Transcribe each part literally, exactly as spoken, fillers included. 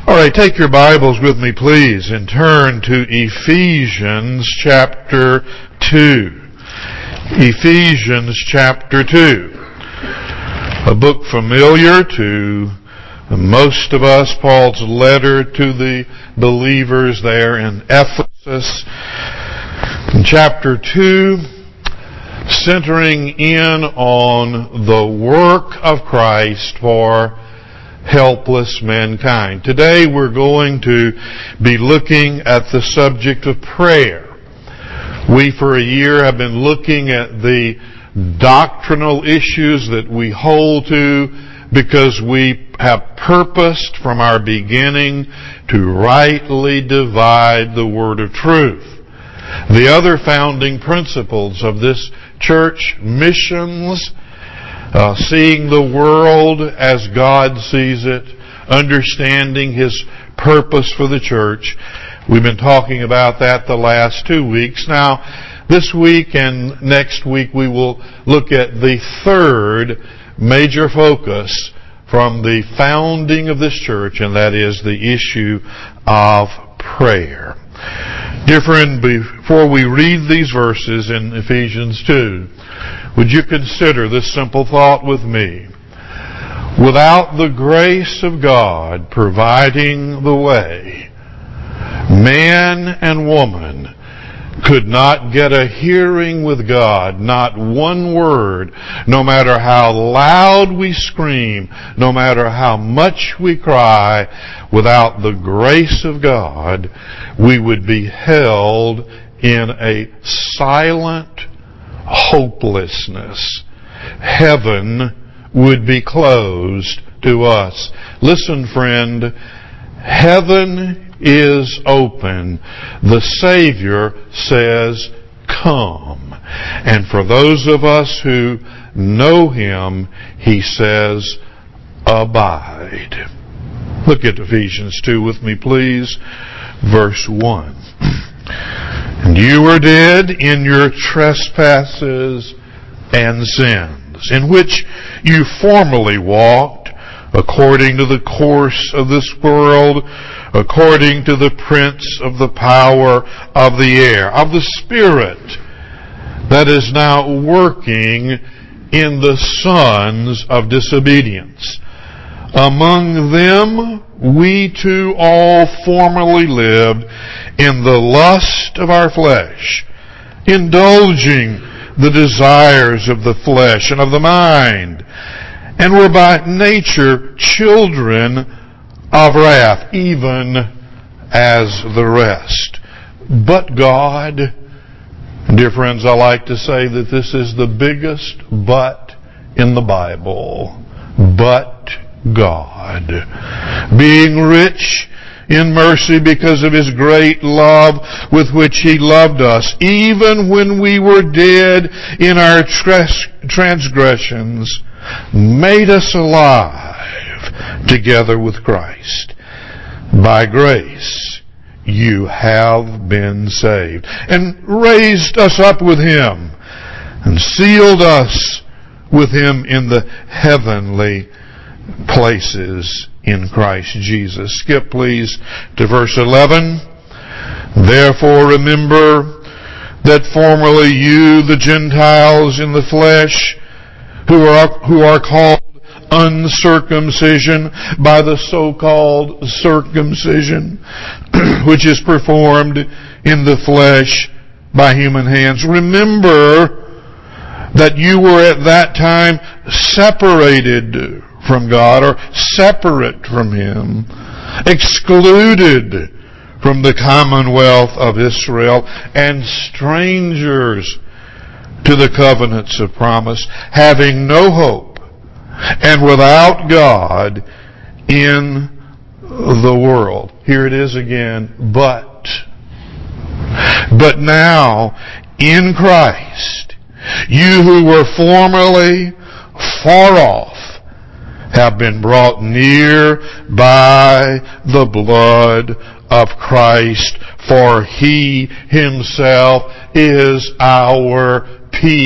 All right, take your Bibles with me, please, and turn to Ephesians chapter two. Ephesians chapter two. A book familiar to most of us, Paul's letter to the believers there in Ephesus. In chapter two, centering in on the work of Christ for helpless mankind. Today we're going to be looking at the subject of prayer. We for a year have been looking at the doctrinal issues that we hold to because we have purposed from our beginning to rightly divide the word of truth. The other founding principles of this church, missions, Uh, seeing the world as God sees it, understanding His purpose for the church. We've been talking about that the last two weeks. Now, this week and next week we will look at the third major focus from the founding of this church, and that is the issue of prayer. Dear friend, before we read these verses in Ephesians two, would you consider this simple thought with me? Without the grace of God providing the way, man and woman could not get a hearing with God, not one word, no matter how loud we scream, no matter how much we cry. Without the grace of God, we would be held in a silent hopelessness. Heaven would be closed to us. Listen, friend, heaven is open. The Savior says, "Come." And for those of us who know Him, He says, "Abide." Look at Ephesians two with me, please. Verse one. "And you were dead in your trespasses and sins, in which you formerly walked, according to the course of this world, according to the prince of the power of the air, of the Spirit that is now working in the sons of disobedience. Among them we too all formerly lived in the lust of our flesh, indulging the desires of the flesh and of the mind, and were by nature children of wrath, even as the rest. But God," dear friends, I like to say that this is the biggest but in the Bible. But God, being rich in mercy because of His great love with which He loved us, even when we were dead in our transgressions, made us alive together with Christ. By grace you have been saved, and raised us up with Him, and sealed us with Him in the heavenly places in Christ Jesus. Skip, please, to verse eleven. "Therefore remember that formerly you, the Gentiles in the flesh, who are, who are called uncircumcision by the so-called circumcision, which is performed in the flesh by human hands. Remember that you were at that time separated from God, or separate from Him, excluded from the commonwealth of Israel, and strangers to the covenants of promise, having no hope, and without God in the world." Here it is again, but. "But now, in Christ, you who were formerly far off have been brought near by the blood of Christ, for He Himself is our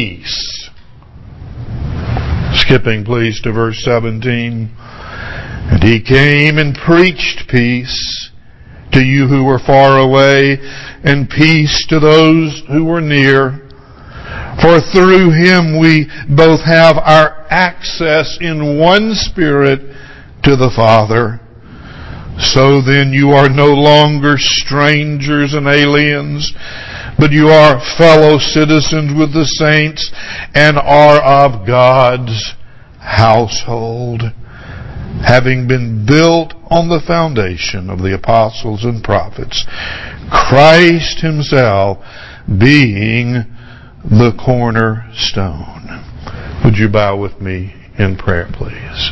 peace." Skipping, please, to verse seventeen. And He came and preached peace to you who were far away, and peace to those who were near. For through Him we both have our access in one Spirit to the Father. So then you are no longer strangers and aliens, but you are fellow citizens with the saints and are of God's household, having been built on the foundation of the apostles and prophets, Christ Himself being the cornerstone. Would you bow with me in prayer, please?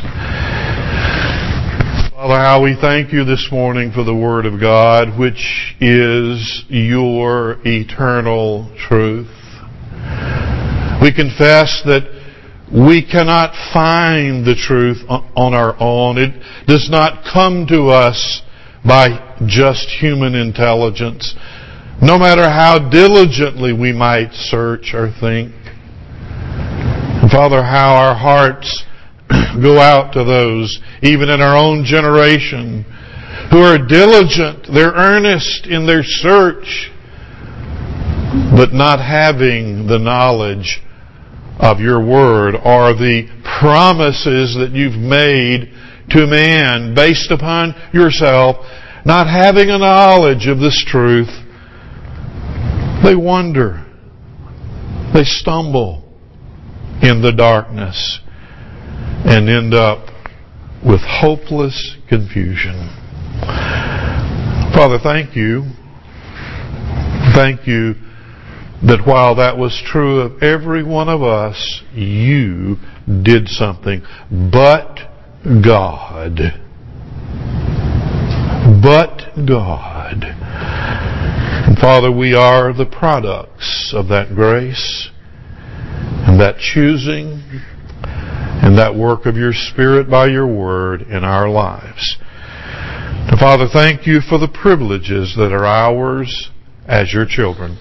Father, how we thank you this morning for the Word of God, which is your eternal truth. We confess that we cannot find the truth on our own. It does not come to us by just human intelligence, no matter how diligently we might search or think. And Father, how our hearts go out to those, even in our own generation, who are diligent, they're earnest in their search, but not having the knowledge of your Word or the promises that you've made to man based upon yourself, not having a knowledge of this truth. They wander. They stumble in the darkness and end up with hopeless confusion. Father, thank you. Thank you that while that was true of every one of us, you did something. But God. But God. And Father, we are the products of that grace and that choosing and that work of your Spirit by your Word in our lives. And Father, thank you for the privileges that are ours as your children.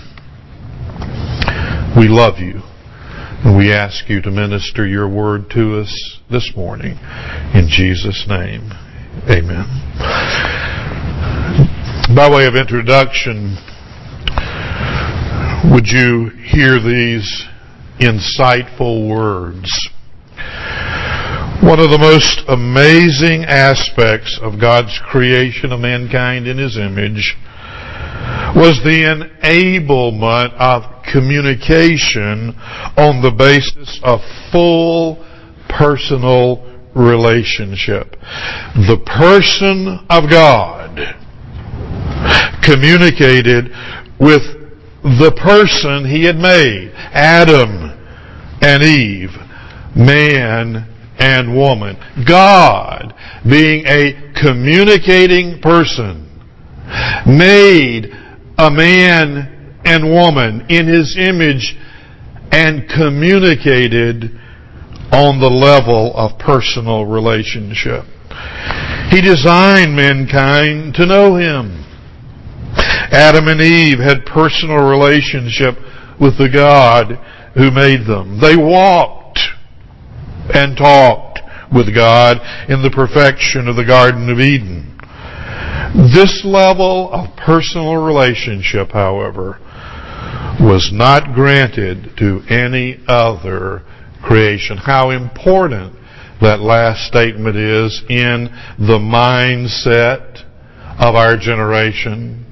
We love you, and we ask you to minister your word to us this morning. In Jesus' name, amen. By way of introduction, would you hear these insightful words? One of the most amazing aspects of God's creation of mankind in His image was the enablement of communication on the basis of full personal relationship. The person of God communicated with the person He had made, Adam and Eve, man and woman. God, being a communicating person, made a man and woman in His image and communicated on the level of personal relationship. He designed mankind to know Him. Adam and Eve had personal relationship with the God who made them. They walked and talked with God in the perfection of the Garden of Eden. This level of personal relationship, however, was not granted to any other creation. How important that last statement is in the mindset of our generation.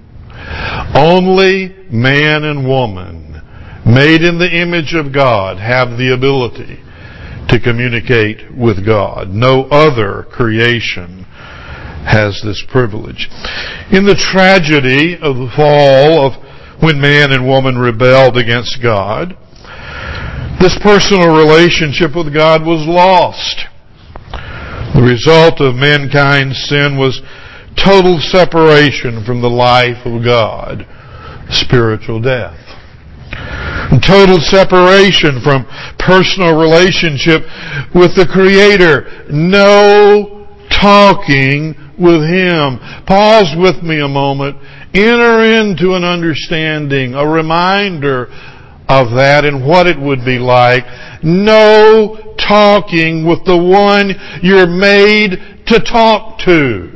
Only man and woman, made in the image of God, have the ability to communicate with God. No other creation has this privilege. In the tragedy of the fall of when man and woman rebelled against God, this personal relationship with God was lost. The result of mankind's sin was total separation from the life of God, spiritual death. And total separation from personal relationship with the Creator. No talking with Him. Pause with me a moment. Enter into an understanding, a reminder of that and what it would be like. No talking with the one you're made to talk to?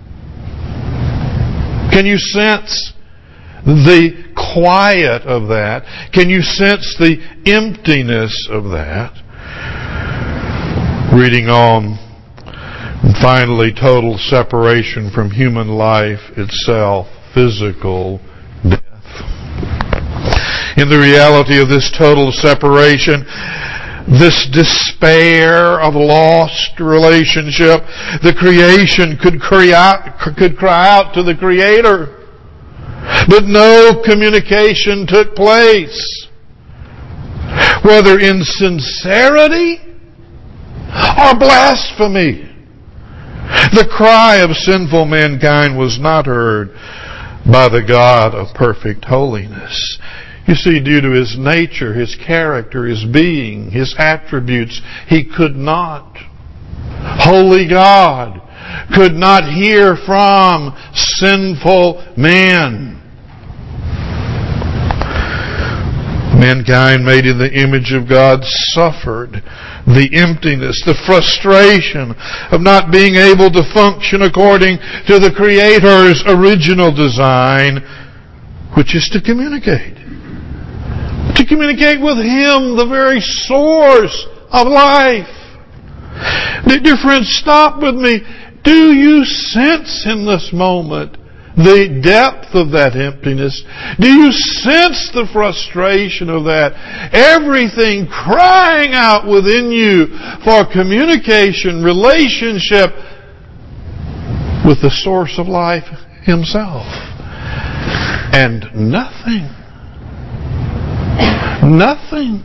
Can you sense the quiet of that? Can you sense the emptiness of that? Reading on, and finally, total separation from human life itself, physical death. In the reality of this total separation, this despair of lost relationship, the creation could cry out, could cry out to the Creator, but no communication took place, whether in sincerity or blasphemy. The cry of sinful mankind was not heard by the God of perfect holiness. You see, due to His nature, His character, His being, His attributes, He could not. Holy God could not hear from sinful man. Mankind made in the image of God suffered the emptiness, the frustration of not being able to function according to the Creator's original design, which is to communicate. To communicate with Him, the very source of life. Dear friends, stop with me. Do you sense in this moment the depth of that emptiness? Do you sense the frustration of that? Everything crying out within you for communication, relationship with the source of life Himself. And nothing. Nothing.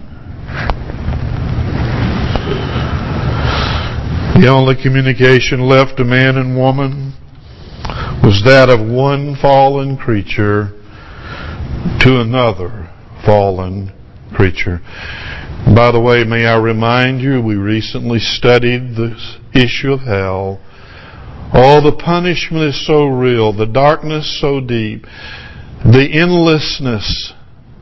The only communication left to man and woman was that of one fallen creature to another fallen creature. By the way, may I remind you, we recently studied the issue of hell. Oh, the punishment is so real, the darkness so deep, the endlessness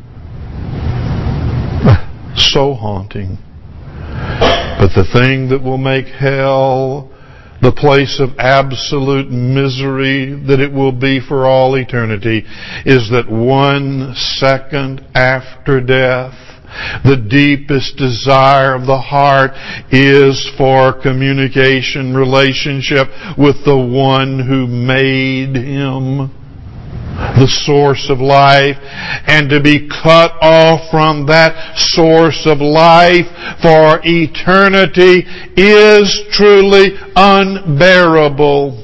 so haunting. But the thing that will make hell the place of absolute misery that it will be for all eternity is that one second after death, the deepest desire of the heart is for communication, relationship with the one who made him, the source of life, and to be cut off from that source of life for eternity is truly unbearable.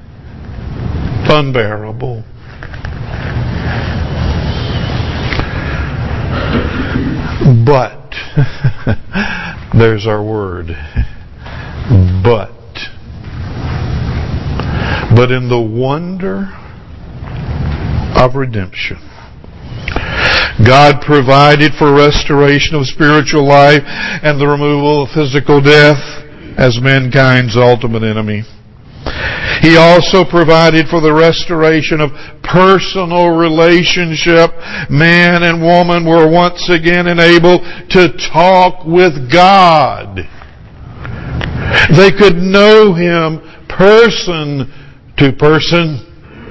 Unbearable. But, there's our word, but, but in the wonder of redemption, God provided for restoration of spiritual life and the removal of physical death as mankind's ultimate enemy. He also provided for the restoration of personal relationship. Man and woman were once again enabled to talk with God. They could know Him person to person.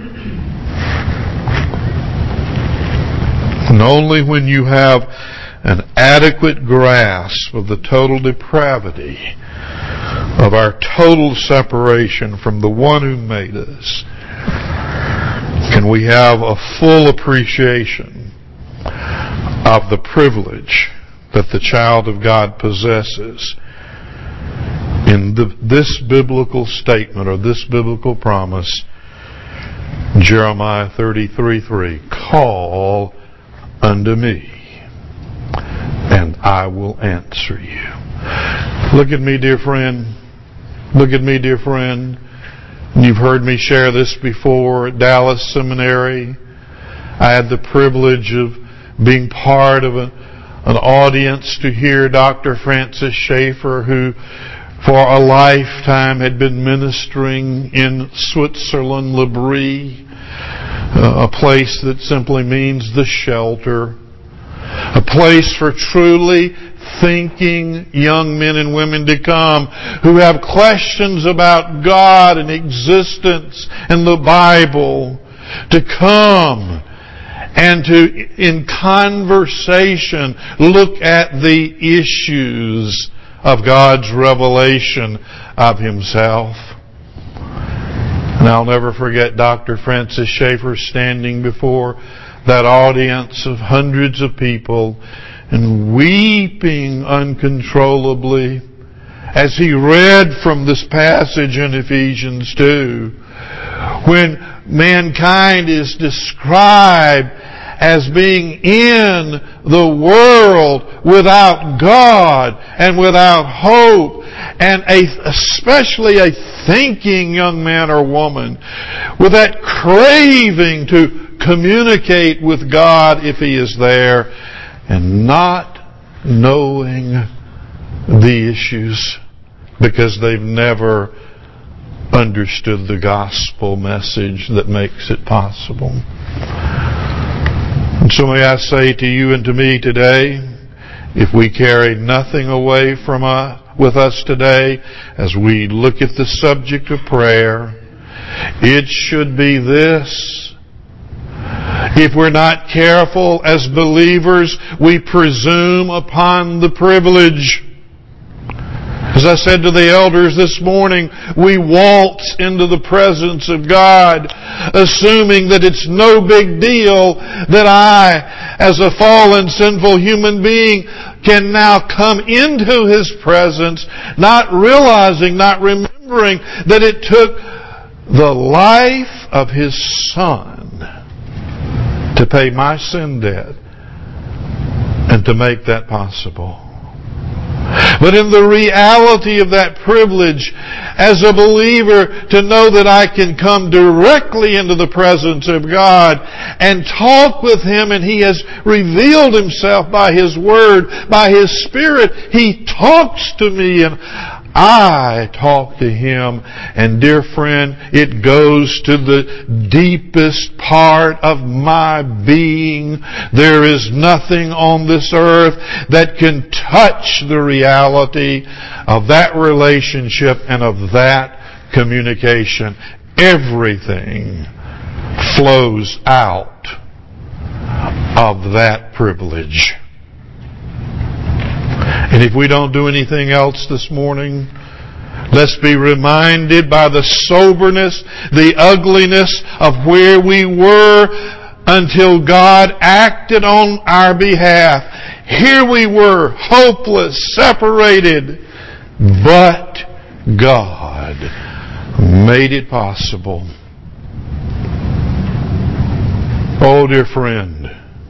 And only when you have an adequate grasp of the total depravity of our total separation from the one who made us can we have a full appreciation of the privilege that the child of God possesses in the, this biblical statement or this biblical promise, Jeremiah thirty-three three, call unto me, and I will answer you. Look at me, dear friend. Look at me, dear friend. You've heard me share this before at Dallas Seminary. I had the privilege of being part of a, an audience to hear Doctor Francis Schaeffer, who for a lifetime had been ministering in Switzerland, Le Brie, a place that simply means the shelter A place for truly thinking young men and women to come who have questions about God and existence and the Bible, to come and to, in conversation, look at the issues of God's revelation of Himself. And I'll never forget Doctor Francis Schaeffer standing before that audience of hundreds of people and weeping uncontrollably as he read from this passage in Ephesians two, when mankind is described as being in the world without God and without hope, and a, especially a thinking young man or woman with that craving to communicate with God if He is there, and not knowing the issues because they've never understood the gospel message that makes it possible. And so may I say to you and to me today, if we carry nothing away from us, with us today as we look at the subject of prayer, it should be this: if we're not careful as believers, we presume upon the privilege. As I said to the elders this morning, we waltz into the presence of God, assuming that it's no big deal that I, as a fallen, sinful human being, can now come into His presence, not realizing, not remembering that it took the life of His Son to pay my sin debt and to make that possible. But in the reality of that privilege, as a believer, to know that I can come directly into the presence of God and talk with Him, and He has revealed Himself by His Word, by His Spirit. He talks to me and I talk to Him. And dear friend, it goes to the deepest part of my being. There is nothing on this earth that can touch the reality of that relationship and of that communication. Everything flows out of that privilege. And if we don't do anything else this morning, let's be reminded by the soberness, the ugliness of where we were until God acted on our behalf. Here we were, hopeless, separated, but God made it possible. Oh, dear friend,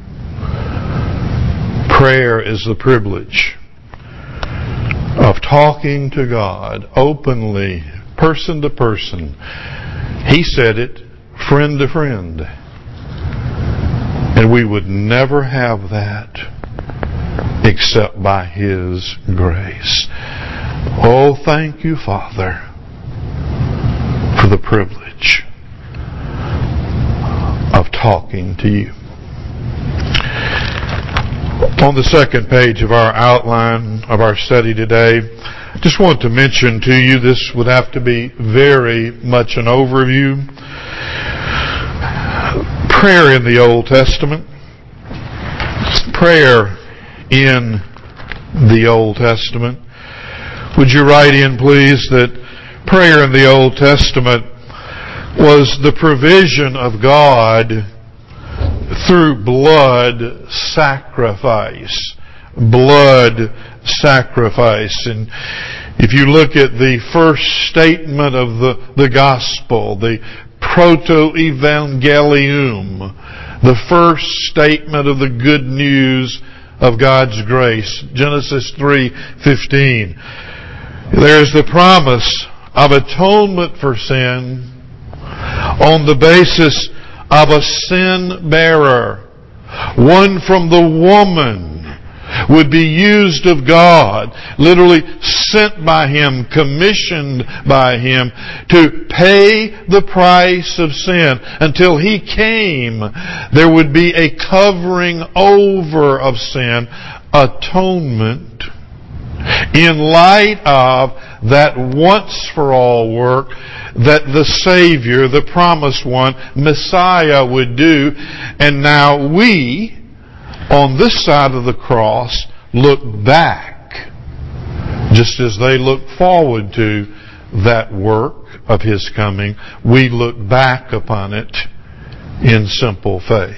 prayer is the privilege of talking to God openly, person to person. He said it, friend to friend. And we would never have that except by His grace. Oh, thank you, Father, for the privilege of talking to you. On the second page of our outline of our study today, I just want to mention to you, this would have to be very much an overview. Prayer in the Old Testament. Prayer in the Old Testament. Would you write in, please, that prayer in the Old Testament was the provision of God through blood sacrifice. Blood sacrifice. And if you look at the first statement of the, the gospel, the proto-evangelium, the first statement of the good news of God's grace, Genesis three fifteen, there is the promise of atonement for sin on the basis of a sin bearer, one from the woman, would be used of God, literally sent by Him, commissioned by Him to pay the price of sin. Until He came, there would be a covering over of sin, atonement, in light of that once-for-all work that the Savior, the promised one, Messiah, would do. And now we, on this side of the cross, look back, just as they look forward to that work of His coming. We look back upon it in simple faith.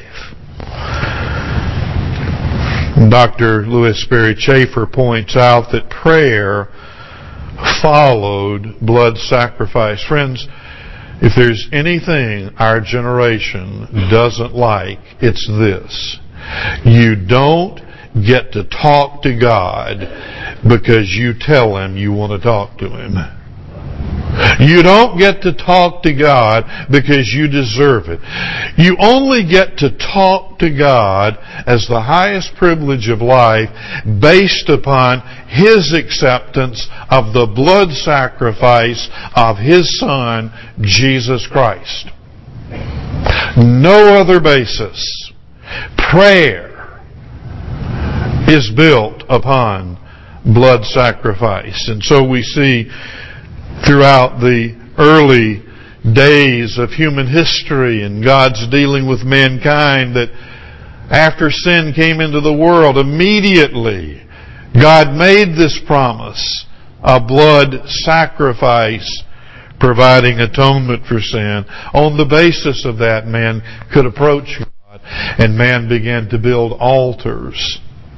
Doctor Louis Sperry Chafer points out that prayer followed blood sacrifice. Friends, if there's anything our generation doesn't like, it's this. You don't get to talk to God because you tell Him you want to talk to Him. You don't get to talk to God because you deserve it. You only get to talk to God as the highest privilege of life based upon His acceptance of the blood sacrifice of His Son, Jesus Christ. No other basis. Prayer is built upon blood sacrifice. And so we see throughout the early days of human history and God's dealing with mankind that after sin came into the world, immediately God made this promise, a blood sacrifice providing atonement for sin. On the basis of that, man could approach God, and man began to build altars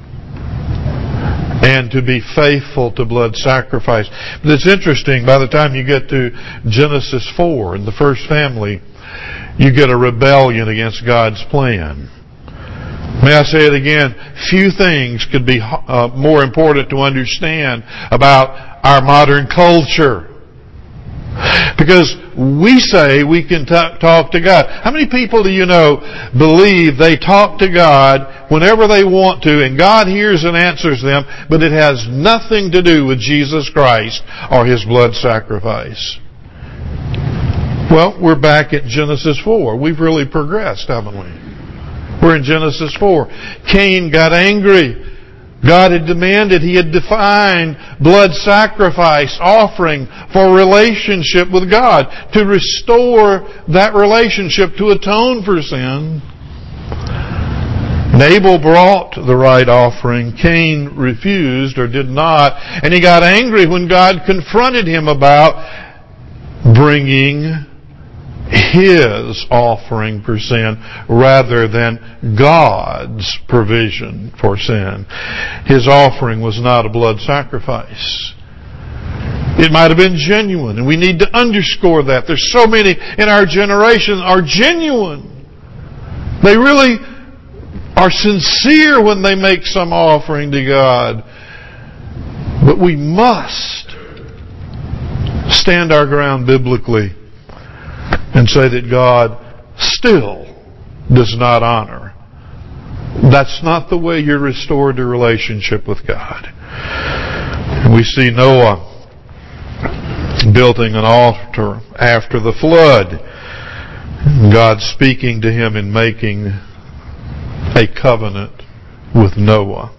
and to be faithful to blood sacrifice. But it's interesting, by the time you get to Genesis four, in the first family, you get a rebellion against God's plan. May I say it again? Few things could be uh, more important to understand about our modern culture. Because we say we can t- talk to God. How many people do you know believe they talk to God whenever they want to, and God hears and answers them, but it has nothing to do with Jesus Christ or His blood sacrifice? Well, we're back at Genesis four. We've really progressed, haven't we? We're in Genesis four. Cain got angry. God had demanded, He had defined blood sacrifice, offering for relationship with God, to restore that relationship, to atone for sin. Abel brought the right offering. Cain refused or did not. And he got angry when God confronted him about bringing his offering for sin rather than God's provision for sin. His offering was not a blood sacrifice. It might have been genuine, and we need to underscore that. There's so many in our generation are genuine. They really are sincere when they make some offering to God. But we must stand our ground biblically and say that God still does not honor. That's not the way you're restored to relationship with God. We see Noah building an altar after the flood. God speaking to him and making a covenant with Noah.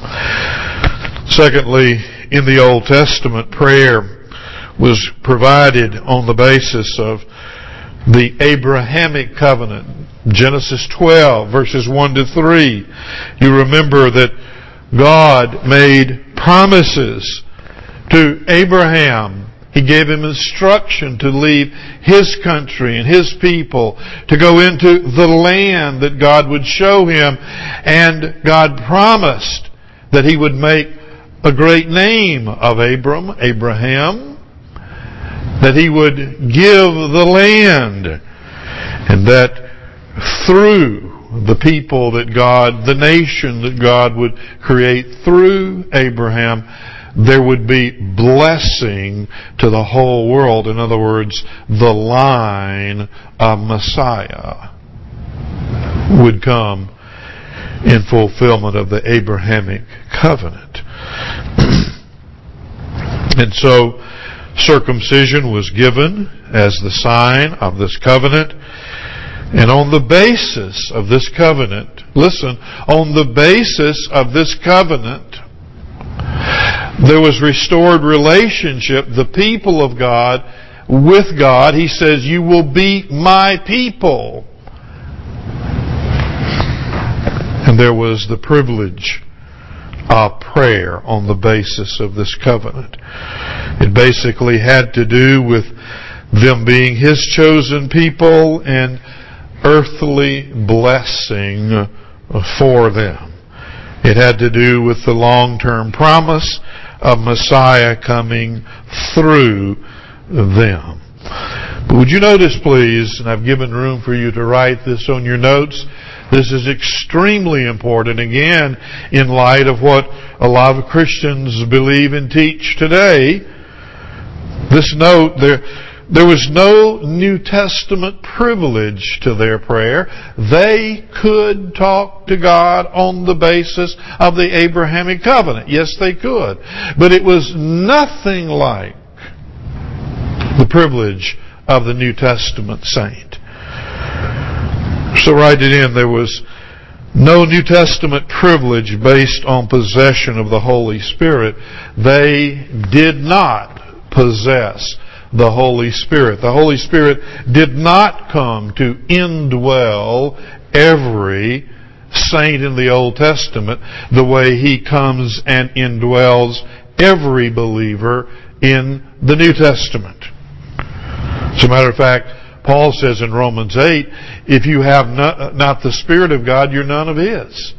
Secondly, in the Old Testament, prayer was provided on the basis of the Abrahamic covenant. Genesis twelve, verses one to three. You remember that God made promises to Abraham. He gave him instruction to leave his country and his people to go into the land that God would show him. And God promised that He would make a great name of Abram, Abraham, that He would give the land, and that through the people that God, the nation that God would create through Abraham, there would be blessing to the whole world. In other words, the line of Messiah would come in fulfillment of the Abrahamic covenant. And so, circumcision was given as the sign of this covenant. And on the basis of this covenant, listen, on the basis of this covenant, there was restored relationship, the people of God with God. He says, you will be my people. And there was the privilege of prayer on the basis of this covenant. It basically had to do with them being His chosen people and earthly blessing for them. It had to do with the long-term promise of Messiah coming through them. But would you notice, please, and I've given room for you to write this on your notes, this is extremely important, again, in light of what a lot of Christians believe and teach today. This note, there, there was no New Testament privilege to their prayer. They could talk to God on the basis of the Abrahamic covenant. Yes, they could. But it was nothing like the privilege of the New Testament saint. So write it in. There was no New Testament privilege based on possession of the Holy Spirit. They did not possess the Holy Spirit. The Holy Spirit did not come to indwell every saint in the Old Testament the way He comes and indwells every believer in the New Testament. As a matter of fact, Paul says in Romans eight, if you have not, not the Spirit of God, you're none of His.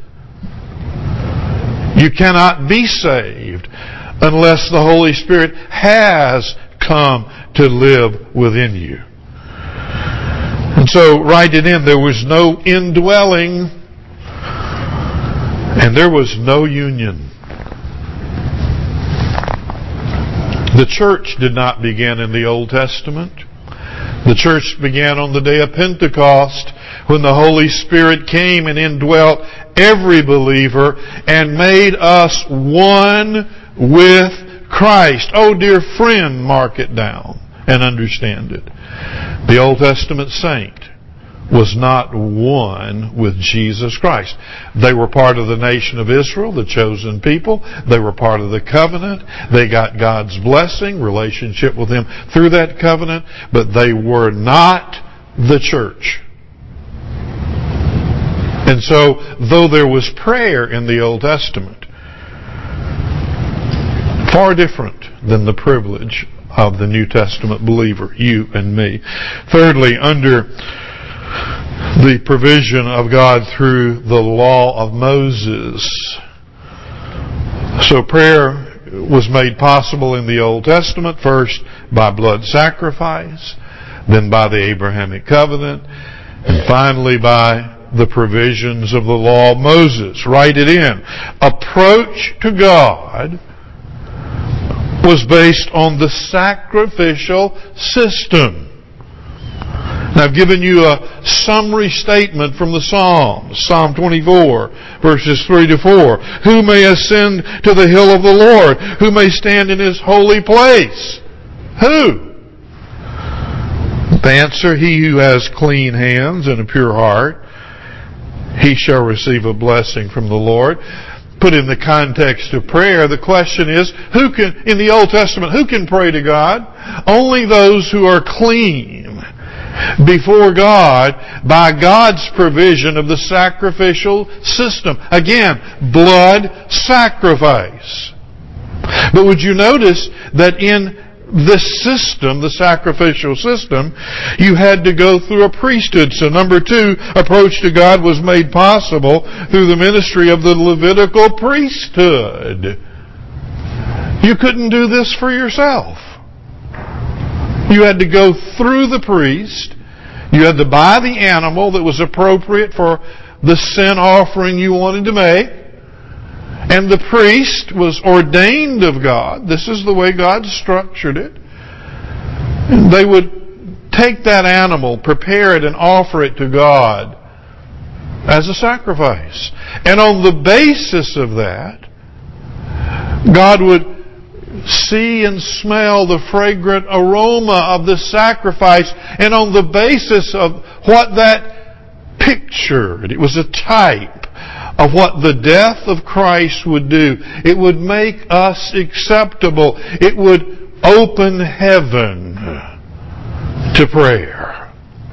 You cannot be saved unless the Holy Spirit has come to live within you. And so, write it in, there was no indwelling and there was no union. The church did not begin in the Old Testament. The church began on the day of Pentecost when the Holy Spirit came and indwelt every believer and made us one with Christ. Oh, dear friend, mark it down and understand it. The Old Testament saint was not one with Jesus Christ. They were part of the nation of Israel, the chosen people. They were part of the covenant. They got God's blessing, relationship with Him through that covenant, but they were not the church. And so, though there was prayer in the Old Testament, far different than the privilege of the New Testament believer, you and me. Thirdly, under the provision of God through the law of Moses. So prayer was made possible in the Old Testament, first by blood sacrifice, then by the Abrahamic covenant, and finally by the provisions of the law of Moses. Write it in. Approach to God was based on the sacrificial system. Now, I've given you a summary statement from the Psalms. Psalm twenty-four, verses three to four. Who may ascend to the hill of the Lord? Who may stand in His holy place? Who? The answer, he who has clean hands and a pure heart, he shall receive a blessing from the Lord. Put in the context of prayer, the question is, who can, in the Old Testament, who can pray to God? Only those who are clean before God by God's provision of the sacrificial system. Again, blood sacrifice. But would you notice that in this system, the sacrificial system, you had to go through a priesthood. So number two, approach to God was made possible through the ministry of the Levitical priesthood. You couldn't do this for yourself. You had to go through the priest. You had to buy the animal that was appropriate for the sin offering you wanted to make. And the priest was ordained of God. This is the way God structured it. And they would take that animal, prepare it, and offer it to God as a sacrifice. And on the basis of that, God would see and smell the fragrant aroma of the sacrifice, and on the basis of what that pictured, it was a type of what the death of Christ would do. It would make us acceptable. It would open heaven to prayer.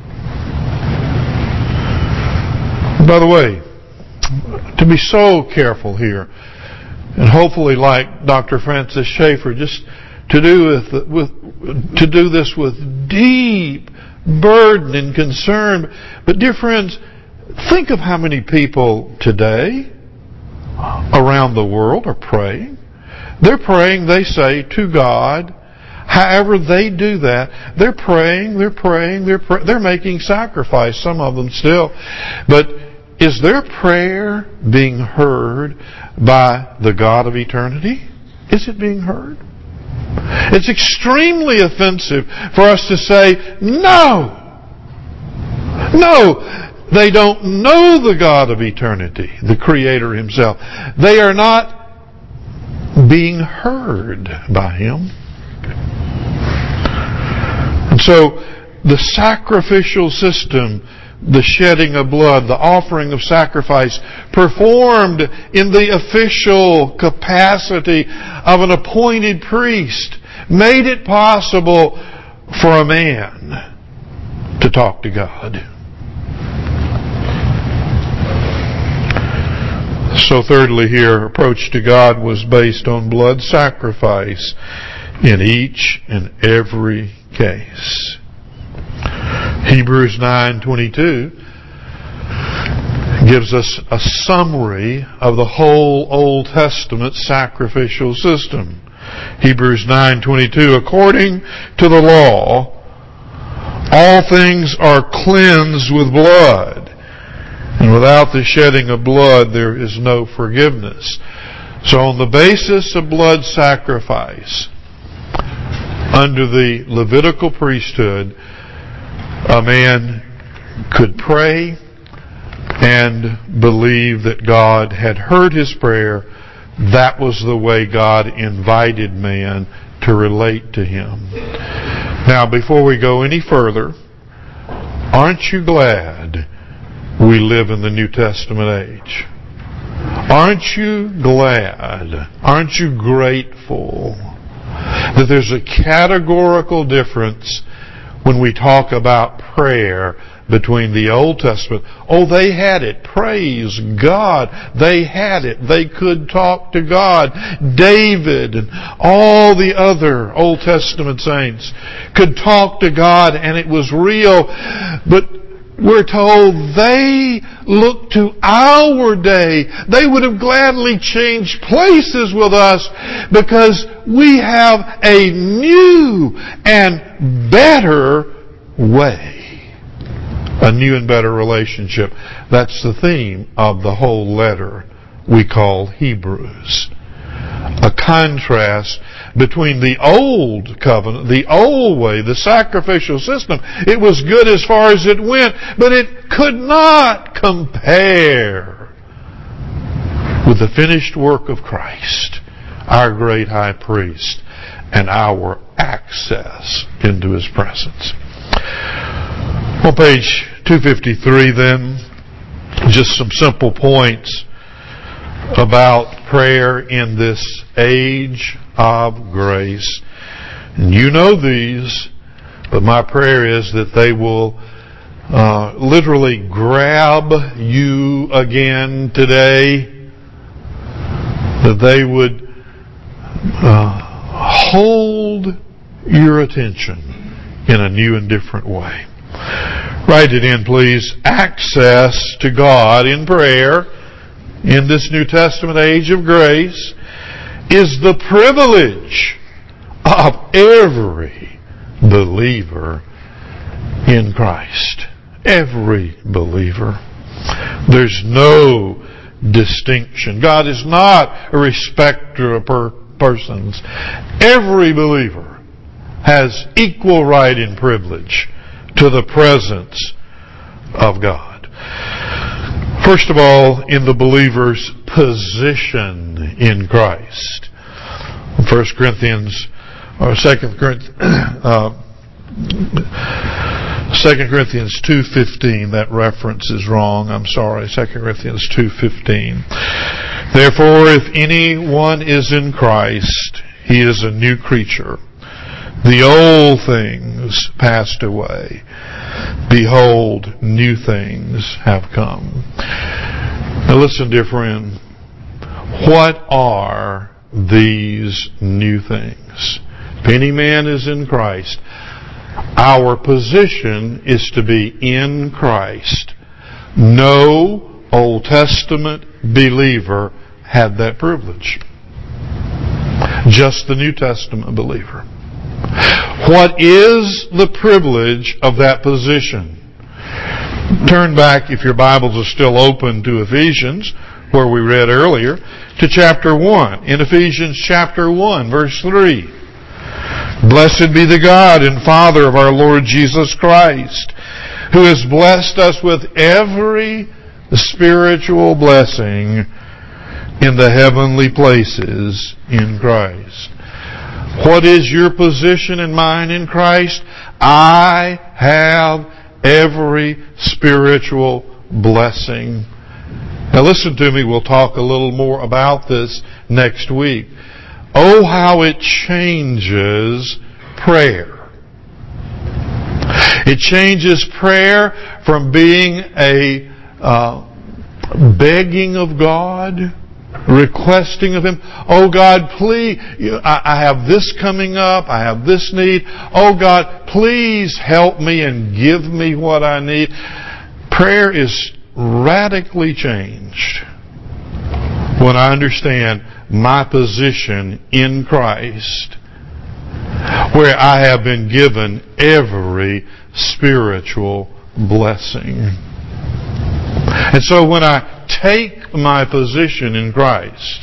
By the way, to be so careful here, and hopefully, like Doctor Francis Schaeffer, just to do with, with to do this with deep burden and concern. But dear friends, think of how many people today around the world are praying. They're praying, they say, to God. However they do that, they're praying, they're praying, they're pray- they're making sacrifice, some of them still. But is their prayer being heard by the God of eternity? Is it being heard? It's extremely offensive for us to say, no! No! They don't know the God of eternity, the Creator Himself. They are not being heard by Him. And so, the sacrificial system, the shedding of blood, the offering of sacrifice, performed in the official capacity of an appointed priest, made it possible for a man to talk to God. So thirdly here, approach to God was based on blood sacrifice in each and every case. Hebrews nine twenty-two gives us a summary of the whole Old Testament sacrificial system. Hebrews nine twenty-two, according to the law, all things are cleansed with blood, and without the shedding of blood there is no forgiveness. So on the basis of blood sacrifice, under the Levitical priesthood, a man could pray and believe that God had heard his prayer. That was the way God invited man to relate to Him. Now, before we go any further, aren't you glad we live in the New Testament age? Aren't you glad, aren't you grateful that there's a categorical difference when we talk about prayer between the Old Testament? Oh, they had it. Praise God. They had it. They could talk to God. David and all the other Old Testament saints could talk to God, and it was real. But we're told they looked to our day. They would have gladly changed places with us because we have a new and better way. A new and better relationship. That's the theme of the whole letter we call Hebrews. A contrast between the old covenant, the old way, the sacrificial system. It was good as far as it went, but it could not compare with the finished work of Christ, our great high priest, and our access into His presence. On page two fifty-three then, just some simple points about prayer in this age of grace. And you know these, but my prayer is that they will uh, literally grab you again today, that they would uh, hold your attention in a new and different way. Write it in, please. Access to God in prayer in this New Testament age of grace is the privilege of every believer in Christ. Every believer. There's no distinction. God is not a respecter of per- persons. Every believer has equal right and privilege to the presence of God. First of all, in the believer's position in Christ. First Corinthians or Second Corinthians, uh, Second Corinthians two fifteen. That reference is wrong. I'm sorry. Second Corinthians two fifteen. Therefore, if anyone is in Christ, he is a new creature. The old things passed away. Behold, new things have come. Now listen, dear friend. What are these new things? If any man is in Christ, our position is to be in Christ. No Old Testament believer had that privilege. Just the New Testament believer. What is the privilege of that position? Turn back, if your Bibles are still open, to Ephesians, where we read earlier, to chapter one. In Ephesians chapter one, verse three. Blessed be the God and Father of our Lord Jesus Christ, who has blessed us with every spiritual blessing in the heavenly places in Christ. What is your position and mine in Christ? I have every spiritual blessing. Now listen to me, we'll talk a little more about this next week. Oh, how it changes prayer. It changes prayer from being a uh, begging of God, requesting of Him. Oh God, please, I, I have this coming up, I have this need. Oh God, please help me and give me what I need. Prayer is radically changed when I understand my position in Christ, where I have been given every spiritual blessing. And so when I take my position in Christ,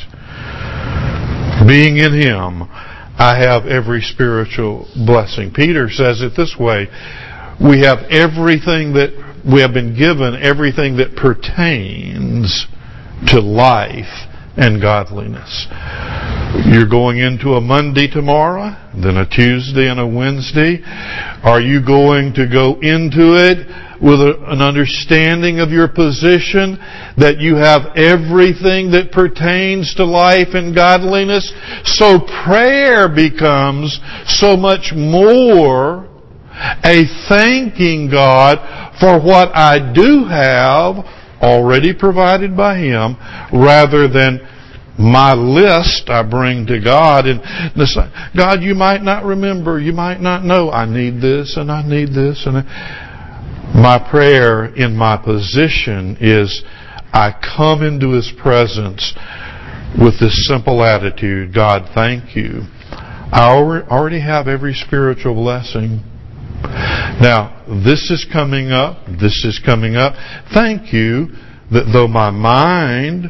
being in Him, I have every spiritual blessing. Peter says it this way: we have everything that we have been given, everything that pertains to life and godliness. You're going into a Monday tomorrow, then a Tuesday and a Wednesday. Are you going to go into it with a, an understanding of your position that you have everything that pertains to life and godliness? So prayer becomes so much more a thanking God for what I do have already provided by Him, rather than my list I bring to God. And this, God, you might not remember, you might not know, I need this and I need this. And my prayer in my position is I come into His presence with this simple attitude: God, thank you. I already have every spiritual blessing. Now, this is coming up, this is coming up. Thank you that though my mind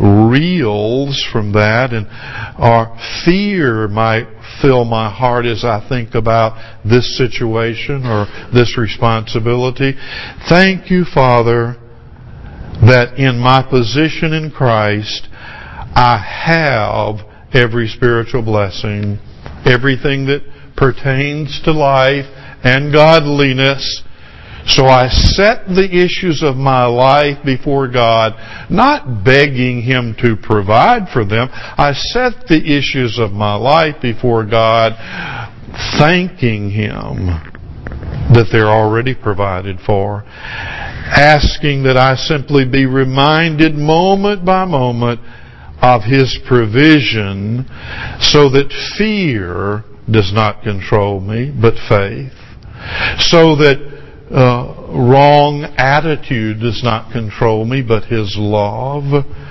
reels from that, and or fear might fill my heart as I think about this situation or this responsibility, thank you, Father, that in my position in Christ, I have every spiritual blessing, everything that pertains to life and godliness. So I set the issues of my life before God, not begging Him to provide for them. I set the issues of my life before God, thanking Him that they're already provided for, asking that I simply be reminded moment by moment of His provision, so that fear does not control me, but faith. So that uh, wrong attitude does not control me, but His love.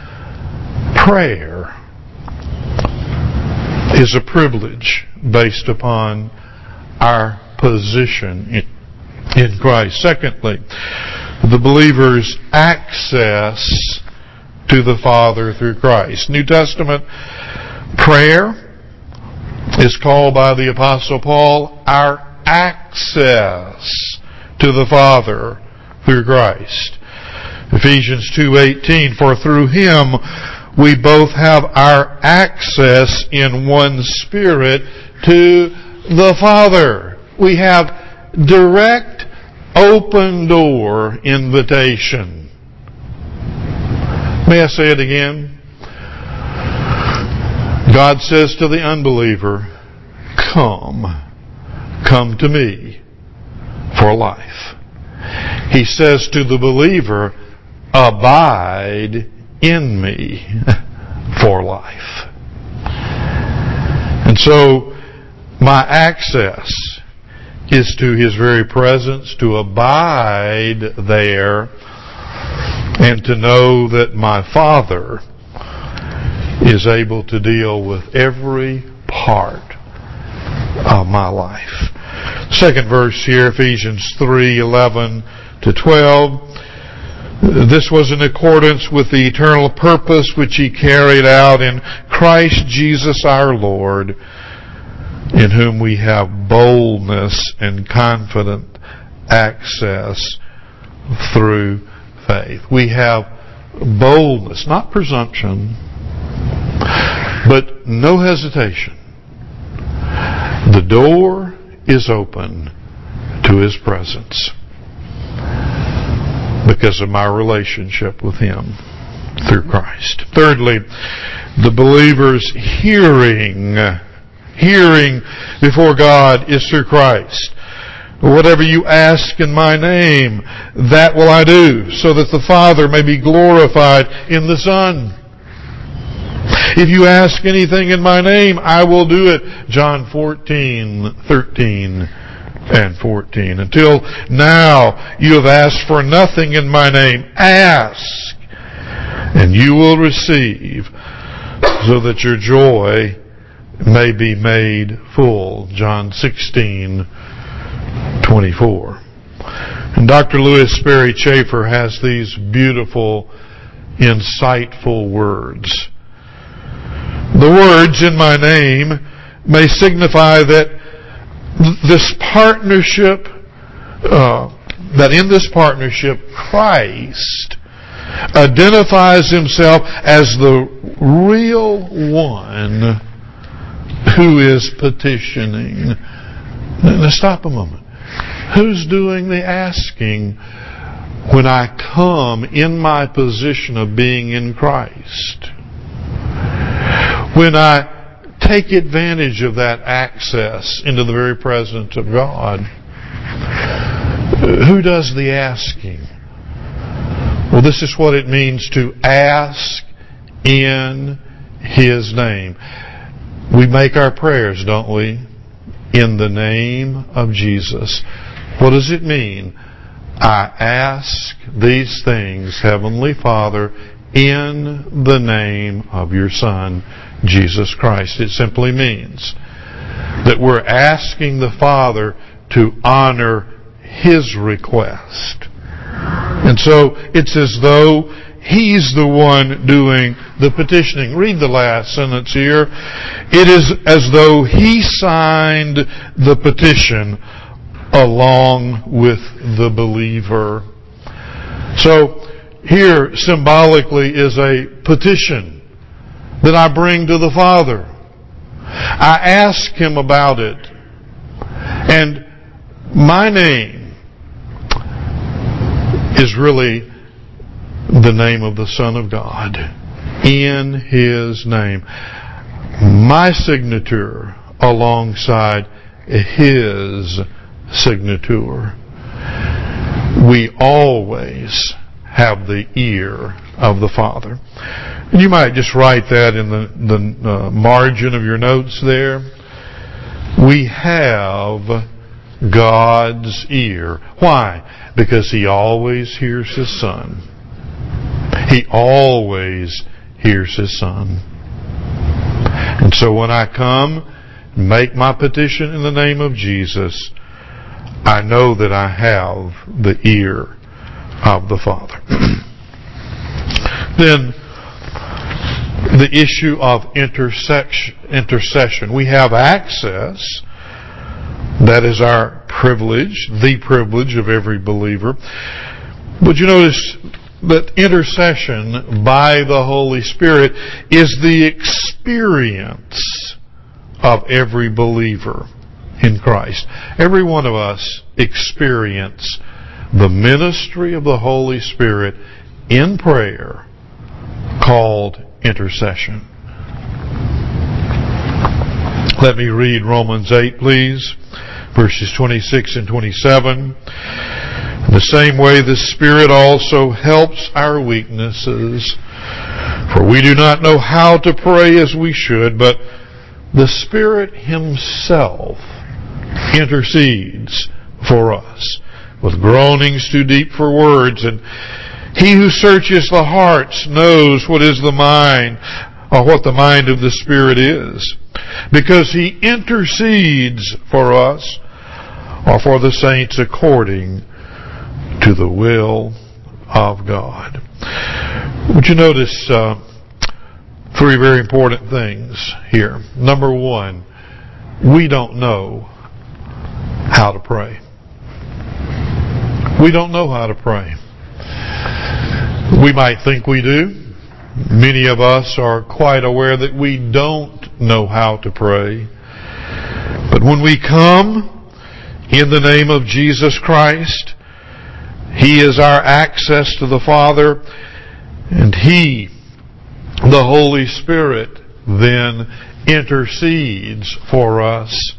Prayer is a privilege based upon our position in, in Christ. Secondly, the believer's access to the Father through Christ. New Testament prayer is called by the Apostle Paul our access to the Father through Christ. Ephesians two eighteen, for through Him we both have our access in one Spirit to the Father. We have direct, open door invitation. May I say it again? God says to the unbeliever, come, come to me for life. He says to the believer, abide in me for life. And so, my access is to His very presence, to abide there, and to know that my Father is able to deal with every part of my life. Second verse here, Ephesians three eleven to twelve. This was in accordance with the eternal purpose which He carried out in Christ Jesus our Lord, in whom we have boldness and confident access through faith. We have boldness, not presumption, but no hesitation. The door is open to His presence because of my relationship with Him through Christ. Thirdly, the believer's hearing, hearing before God is through Christ. Whatever you ask in my name, that will I do, so that the Father may be glorified in the Son. If you ask anything in my name, I will do it. John fourteen, thirteen and fourteen. Until now, you have asked for nothing in my name. Ask, and you will receive, so that your joy may be made full. John sixteen, twenty-four. And Doctor Lewis Sperry Chafer has these beautiful, insightful words. The words in my name may signify that this partnership, uh, that in this partnership, Christ identifies Himself as the real one who is petitioning. Now stop a moment. Who's doing the asking when I come in my position of being in Christ? When I take advantage of that access into the very presence of God, who does the asking? Well, this is what it means to ask in His name. We make our prayers, don't we? In the name of Jesus. What does it mean? I ask these things, Heavenly Father, in the name of your Son, Jesus Christ. It simply means that we're asking the Father to honor His request. And so it's as though He's the one doing the petitioning. Read the last sentence here. It is as though He signed the petition along with the believer. So here symbolically is a petition that I bring to the Father. I ask Him about it. And my name is really the name of the Son of God. In His name. My signature alongside His signature. We always have the ear of the Father. And you might just write that in the, the uh, margin of your notes there. We have God's ear. Why? Because He always hears His Son. He always hears His Son. And so when I come, make my petition in the name of Jesus, I know that I have the ear of the Father. Then, the issue of intersection, intercession. We have access. That is our privilege, the privilege of every believer. But you notice that intercession by the Holy Spirit is the experience of every believer in Christ. Every one of us experience the ministry of the Holy Spirit in prayer called intercession. Let me read Romans eight, please, verses twenty-six and twenty-seven. In the same way, the Spirit also helps our weaknesses, for we do not know how to pray as we should, but the Spirit Himself intercedes for us with groanings too deep for words. And He who searches the hearts knows what is the mind, or what the mind of the Spirit is, because He intercedes for us, or for the saints, according to the will of God. Would you notice uh, three very important things here? Number one, we don't know how to pray. We don't know how to pray. We might think we do. Many of us are quite aware that we don't know how to pray. But when we come in the name of Jesus Christ, He is our access to the Father, and He, the Holy Spirit, then intercedes for us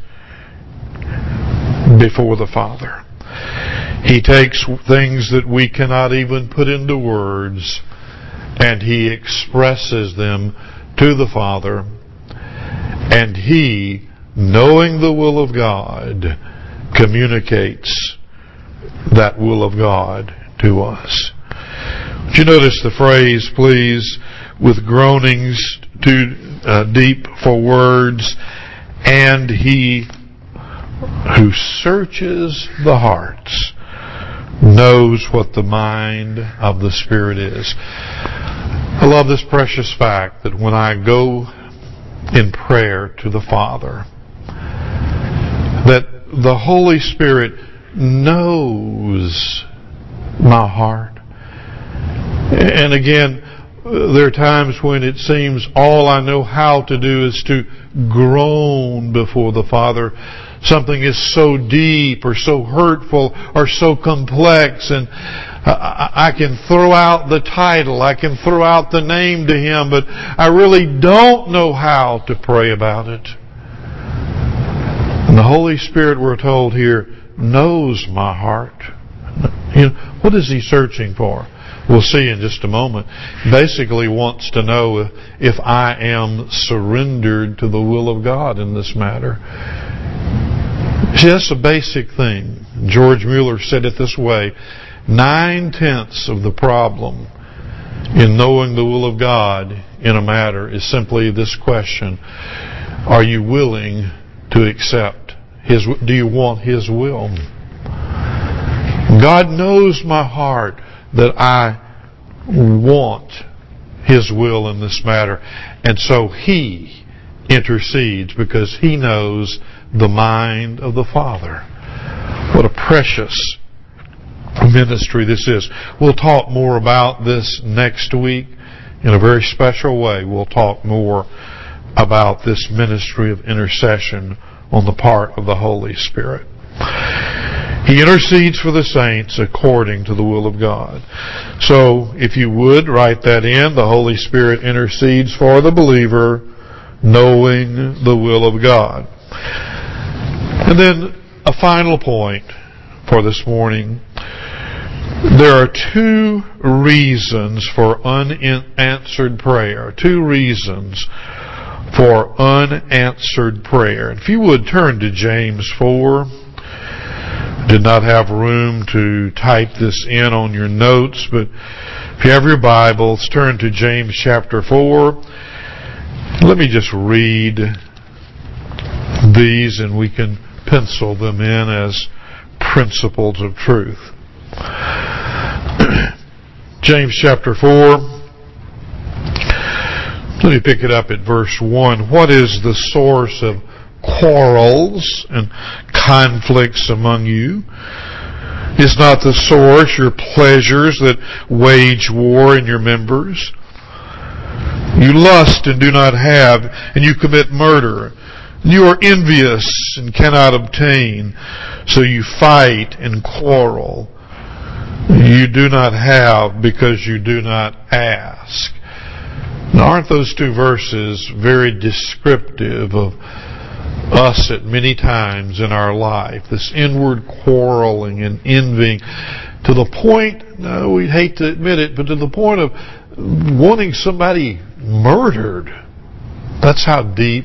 before the Father. He takes things that we cannot even put into words, and He expresses them to the Father, and He, knowing the will of God, communicates that will of God to us. Would you notice the phrase, please, with groanings too uh, deep for words, and He who searches the hearts knows what the mind of the Spirit is. I love this precious fact that when I go in prayer to the Father, that the Holy Spirit knows my heart. And again, there are times when it seems all I know how to do is to groan before the Father. Something is so deep or so hurtful or so complex, and I can throw out the title, I can throw out the name to Him, but I really don't know how to pray about it. And the Holy Spirit, we're told here, knows my heart. You know, what is He searching for? We'll see in just a moment. Basically wants to know if, if I am surrendered to the will of God in this matter. See, that's a basic thing. George Mueller said it this way: nine-tenths of the problem in knowing the will of God in a matter is simply this question: are you willing to accept His? Do you want His will? God knows my heart that I want His will in this matter, and so He intercedes because He knows the mind of the Father. What a precious ministry this is. We'll talk more about this next week in a very special way. We'll talk more about this ministry of intercession on the part of the Holy Spirit. He intercedes for the saints according to the will of God. So, if you would, write that in. The Holy Spirit intercedes for the believer, knowing the will of God. And then, a final point for this morning. There are two reasons for unanswered prayer. Two reasons for unanswered prayer. If you would, turn to James four. Did not have room to type this in on your notes, but if you have your Bibles, turn to James chapter four. Let me just read these and we can pencil them in as principles of truth. James chapter four. Let me pick it up at verse one. What is the source of quarrels and conflicts among you? Is not the source your pleasures that wage war in your members? You lust and do not have, and you commit murder. You are envious and cannot obtain, so you fight and quarrel. You do not have because you do not ask. Now, aren't those two verses very descriptive of us at many times in our life? This inward quarreling and envying to the point, no, we hate to admit it, but to the point of wanting somebody murdered. That's how deep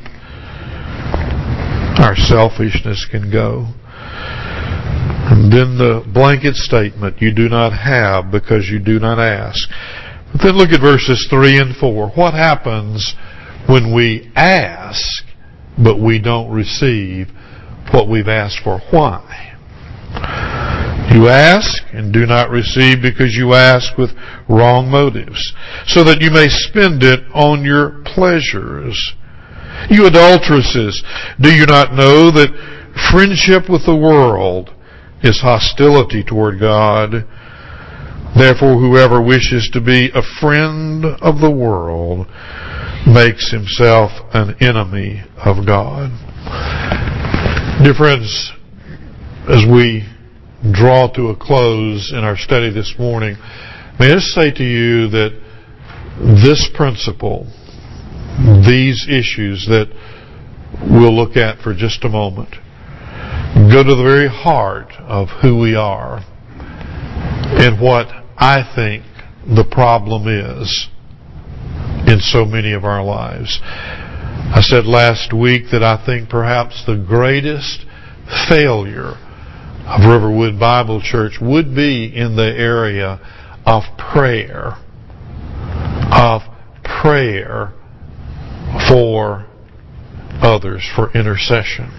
our selfishness can go. And then the blanket statement, you do not have because you do not ask. But then look at verses three and four. What happens when we ask, but we don't receive what we've asked for? Why? You ask and do not receive because you ask with wrong motives, so that you may spend it on your pleasures. You adulteresses, do you not know that friendship with the world is hostility toward God? Therefore, whoever wishes to be a friend of the world makes himself an enemy of God. Dear friends, as we draw to a close in our study this morning, may I just say to you that this principle, these issues that we'll look at for just a moment, go to the very heart of who we are and what I think the problem is in so many of our lives. I said last week that I think perhaps the greatest failure of Riverwood Bible Church would be in the area of prayer, of prayer for others, for intercession.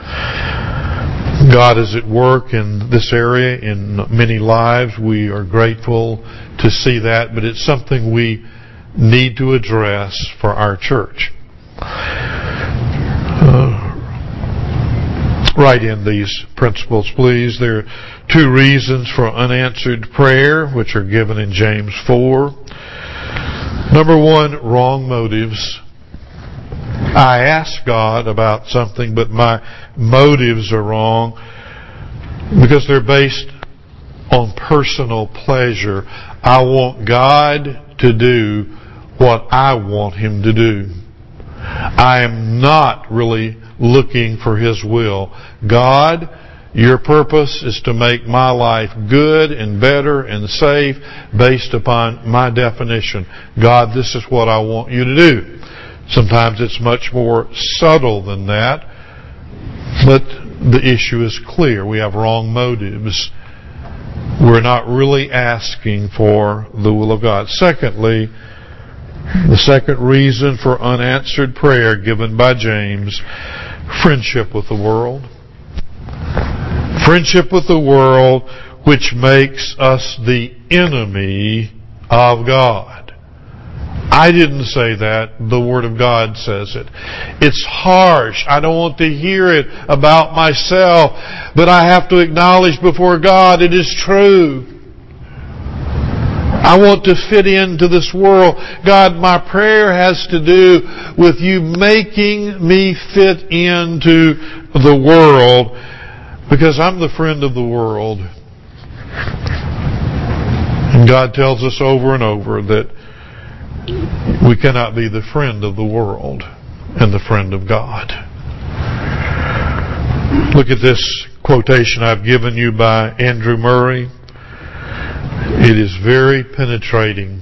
God is at work in this area in many lives. We are grateful to see that, but it's something we need to address for our church. Uh, write in these principles, please. There are two reasons for unanswered prayer, which are given in James four. Number one, wrong motives. I ask God about something, but my motives are wrong because they're based on personal pleasure. I want God to do what I want Him to do. I am not really looking for His will. God, your purpose is to make my life good and better and safe based upon my definition. God, this is what I want you to do. Sometimes it's much more subtle than that, but the issue is clear. We have wrong motives. We're not really asking for the will of God. Secondly, the second reason for unanswered prayer given by James, friendship with the world. Friendship with the world, which makes us the enemy of God. I didn't say that. The Word of God says it. It's harsh. I don't want to hear it about myself, but I have to acknowledge before God it is true. I want to fit into this world. God, my prayer has to do with you making me fit into the world, because I'm the friend of the world. And God tells us over and over that we cannot be the friend of the world and the friend of God. Look at this quotation I've given you by Andrew Murray. It is very penetrating.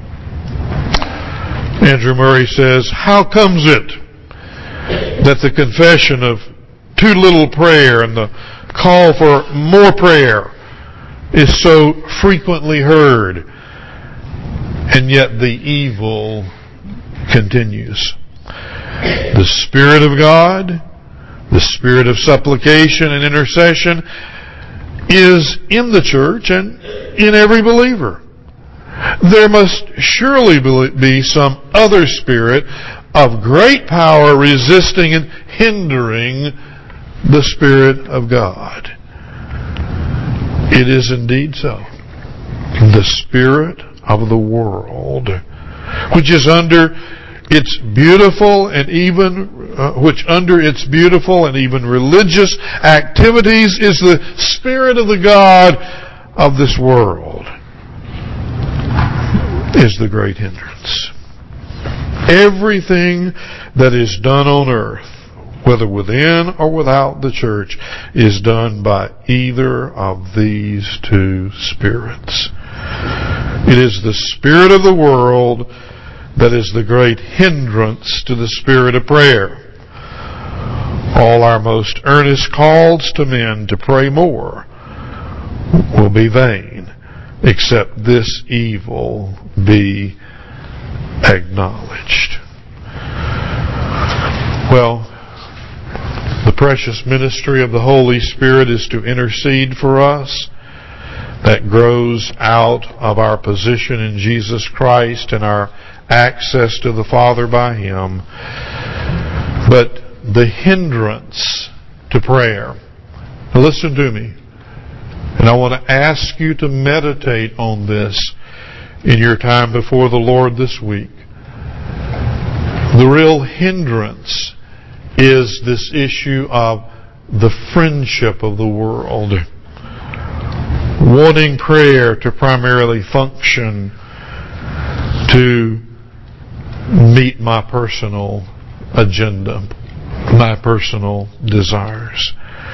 Andrew Murray says, how comes it that the confession of too little prayer and the call for more prayer is so frequently heard, and yet the evil continues? The Spirit of God, the spirit of supplication and intercession, is in the church and in every believer. There must surely be some other spirit of great power resisting and hindering the Spirit of God. It is indeed so. The spirit of the world, which is under its beautiful and even, uh, which under its beautiful and even religious activities is the spirit of the God of this world, is the great hindrance. Everything that is done on earth, whether within or without the church, is done by either of these two spirits. It is the spirit of the world that is the great hindrance to the spirit of prayer. All our most earnest calls to men to pray more will be vain, except this evil be acknowledged. Well, the precious ministry of the Holy Spirit is to intercede for us. That grows out of our position in Jesus Christ and our access to the Father by Him. But the hindrance to prayer. Now listen to me. And I want to ask you to meditate on this in your time before the Lord this week. The real hindrance is this issue of the friendship of the world. Wanting prayer to primarily function to meet my personal agenda, my personal desires.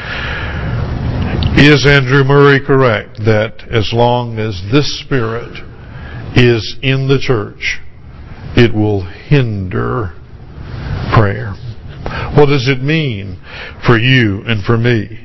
Is Andrew Murray correct that as long as this spirit is in the church, it will hinder prayer? What does it mean for you and for me?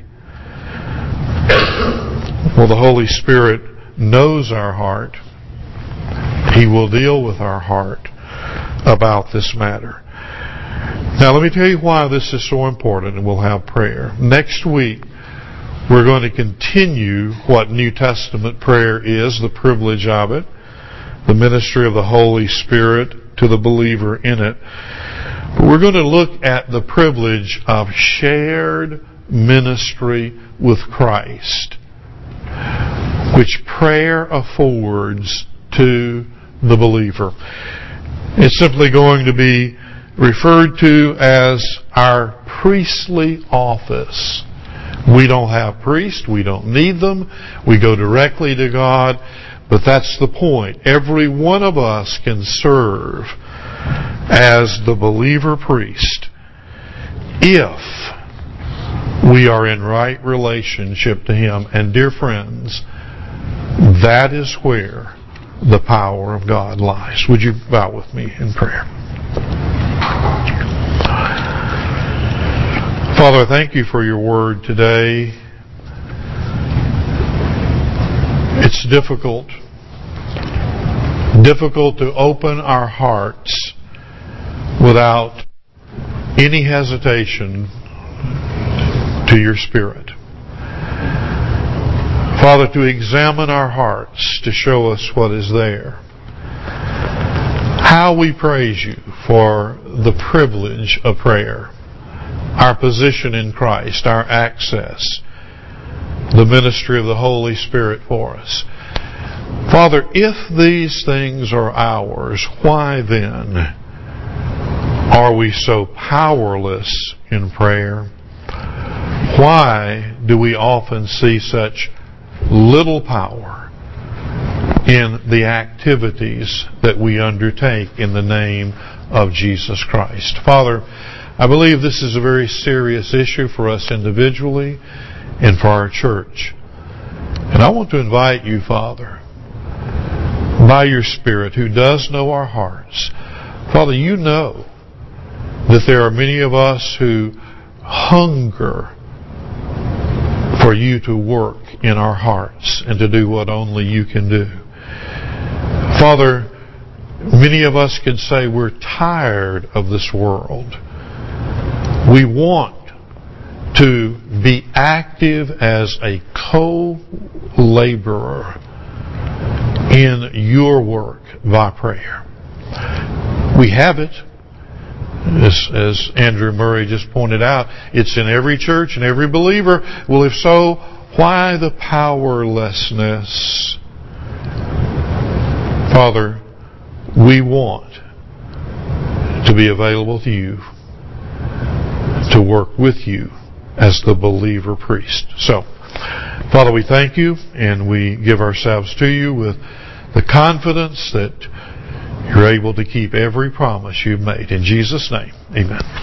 Well, the Holy Spirit knows our heart. He will deal with our heart about this matter. Now, let me tell you why this is so important, and we'll have prayer. Next week, we're going to continue what New Testament prayer is, the privilege of it, the ministry of the Holy Spirit to the believer in it. But we're going to look at the privilege of shared ministry with Christ, which prayer affords to the believer. It's simply going to be referred to as our priestly office. We don't have priests. We don't need them. We go directly to God. But that's the point. Every one of us can serve as the believer priest if we are in right relationship to Him. And dear friends, that is where the power of God lies. Would you bow with me in prayer? Father, thank you for your word today. It's difficult. Difficult to open our hearts without any hesitation to your Spirit. Father, to examine our hearts, to show us what is there. How we praise you for the privilege of prayer, our position in Christ, our access, the ministry of the Holy Spirit for us. Father, if these things are ours, why then are we so powerless in prayer? Why do we often see such little power in the activities that we undertake in the name of Jesus Christ? Father, I believe this is a very serious issue for us individually and for our church. And I want to invite you, Father, by your Spirit, who does know our hearts. Father, you know that there are many of us who hunger for you to work in our hearts and to do what only you can do. Father, many of us can say we're tired of this world. We want to be active as a co-laborer in your work by prayer. We have it. As, as Andrew Murray just pointed out, it's in every church and every believer. Well, if so, Why the powerlessness? Father, we want to be available to you, to work with you as the believer priest. So, Father, we thank you and we give ourselves to you with the confidence that you're able to keep every promise you've made. In Jesus' name, amen.